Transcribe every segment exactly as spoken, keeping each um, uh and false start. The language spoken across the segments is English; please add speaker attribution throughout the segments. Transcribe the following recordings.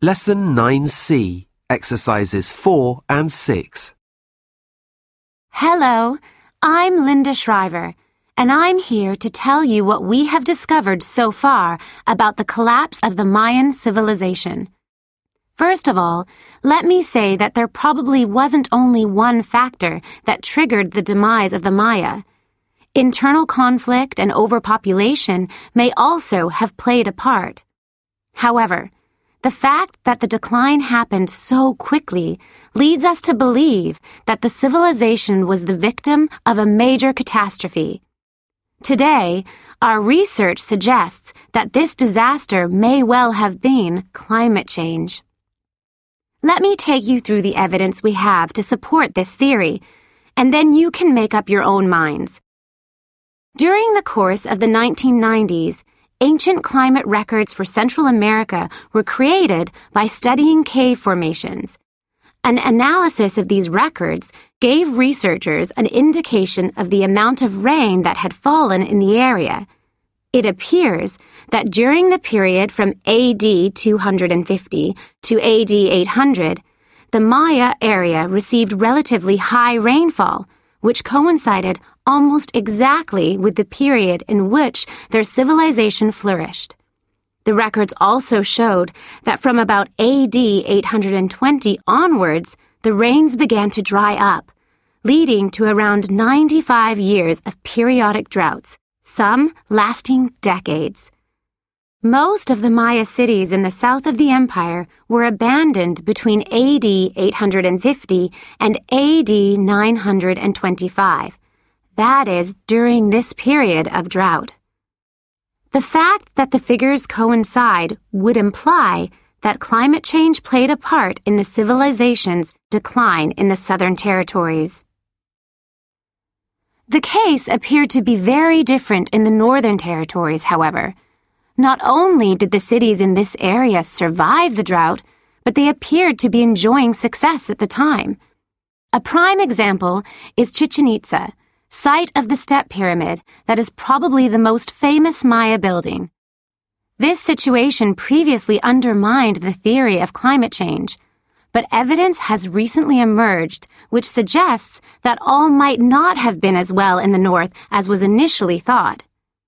Speaker 1: Lesson nine C, Exercises four and six.
Speaker 2: Hello, I'm Linda Shriver, and I'm here to tell you what we have discovered so far about the collapse of the Mayan civilization. First of all, let me say that there probably wasn't only one factor that triggered the demise of the Maya. Internal conflict and overpopulation may also have played a part. However, the fact that the decline happened so quickly leads us to believe that the civilization was the victim of a major catastrophe. Today, our research suggests that this disaster may well have been climate change. Let me take you through the evidence we have to support this theory, and then you can make up your own minds. During the course of the nineteen nineties, ancient climate records for Central America were created by studying cave formations. An analysis of these records gave researchers an indication of the amount of rain that had fallen in the area. It appears that during the period from A D two hundred fifty to A D eight hundred, the Maya area received relatively high rainfall, which coincided almost exactly with the period in which their civilization flourished. The records also showed that from about A D eight hundred twenty onwards, the rains began to dry up, leading to around ninety-five years of periodic droughts, some lasting decades. Most of the Maya cities in the south of the empire were abandoned between A D eight hundred fifty and A D nine hundred twenty-five. That is, during this period of drought. The fact that the figures coincide would imply that climate change played a part in the civilization's decline in the Southern Territories. The case appeared to be very different in the Northern Territories, however. Not only did the cities in this area survive the drought, but they appeared to be enjoying success at the time. A prime example is Chichen Itza, site of the Step Pyramid that is probably the most famous Maya building. This situation previously undermined the theory of climate change, but evidence has recently emerged which suggests that all might not have been as well in the north as was initially thought.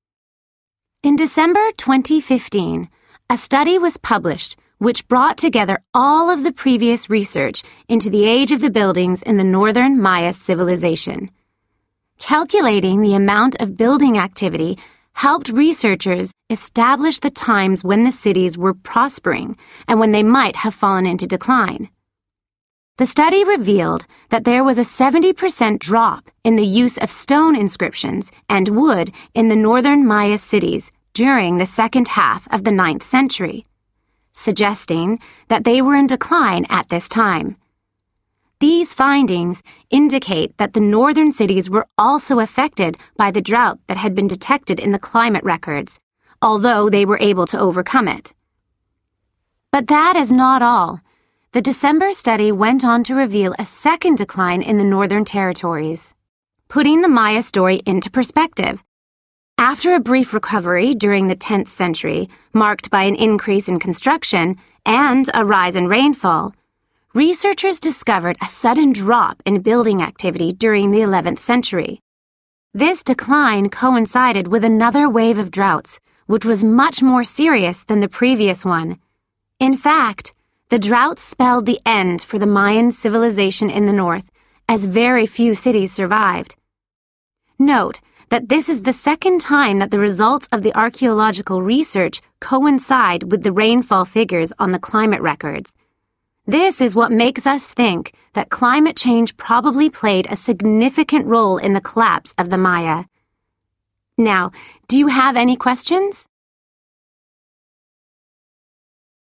Speaker 2: In December twenty fifteen, a study was published which brought together all of the previous research into the age of the buildings in the northern Maya civilization. Calculating the amount of building activity helped researchers establish the times when the cities were prospering and when they might have fallen into decline. The study revealed that there was a seventy percent drop in the use of stone inscriptions and wood in the northern Maya cities during the second half of the ninth century, suggesting that they were in decline at this time. These findings indicate that the northern cities were also affected by the drought that had been detected in the climate records, although they were able to overcome it. But that is not all. The December study went on to reveal a second decline in the Northern Territories, putting the Maya story into perspective. After a brief recovery during the tenth century, marked by an increase in construction and a rise in rainfall, researchers discovered a sudden drop in building activity during the eleventh century. This decline coincided with another wave of droughts, which was much more serious than the previous one. In fact, the drought spelled the end for the Mayan civilization in the north, as very few cities survived. Note that this is the second time that the results of the archaeological research coincide with the rainfall figures on the climate records. This is what makes us think that climate change probably played a significant role in the collapse of the Maya. Now, do you have any questions?